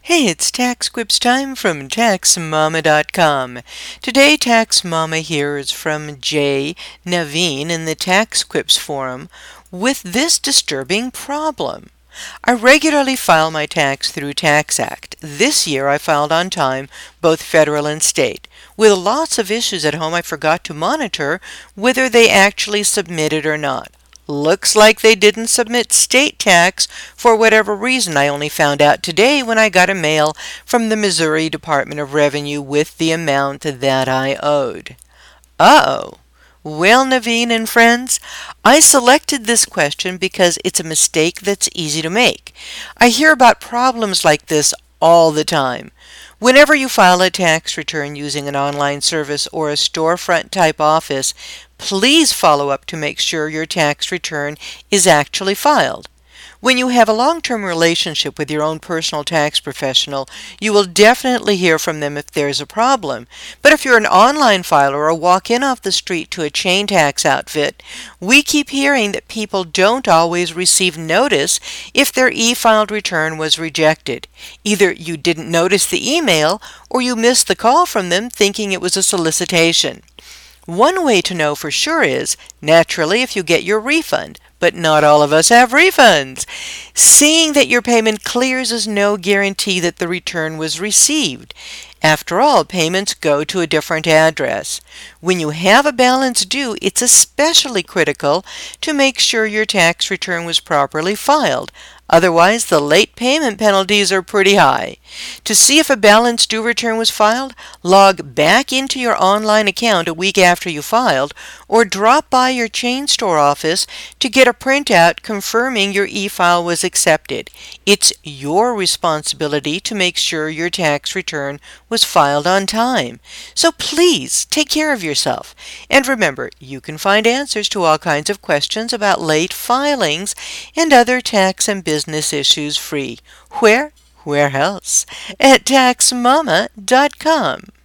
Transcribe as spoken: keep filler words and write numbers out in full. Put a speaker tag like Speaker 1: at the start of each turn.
Speaker 1: Hey, it's Tax Quips time from Tax Mama dot com. Today, Tax Mama hears from Jay Naveen in the Tax Quips forum with this disturbing problem. I regularly file my tax through TaxAct. This year I filed on time, both federal and state. With lots of issues at home, I forgot to monitor whether they actually submitted or not. Looks like they didn't submit state tax for whatever reason. I only found out today when I got a mail from the Missouri Department of Revenue with the amount that I owed. Uh-oh. Well, Naveen and friends, I selected this question because it's a mistake that's easy to make. I hear about problems like this all the time. Whenever you file a tax return using an online service or a storefront type office, please follow up to make sure your tax return is actually filed. When you have a long-term relationship with your own personal tax professional, you will definitely hear from them if there's a problem. But if you're an online filer or walk in off the street to a chain tax outfit, we keep hearing that people don't always receive notice if their e-filed return was rejected. Either you didn't notice the email or you missed the call from them thinking it was a solicitation. One way to know for sure is, naturally, if you get your refund, but not all of us have refunds. Seeing that your payment clears is no guarantee that the return was received. After all, payments go to a different address. When you have a balance due, it's especially critical to make sure your tax return was properly filed. Otherwise, the late payment penalties are pretty high. To see if a balance due return was filed, log back into your online account a week after you filed, or drop by your chain store office to get a printout confirming your e-file was accepted. It's your responsibility to make sure your tax return was filed on time. So please take care of yourself. And remember, you can find answers to all kinds of questions about late filings and other tax and business issues free. Where? Where else? At Tax Mama dot com.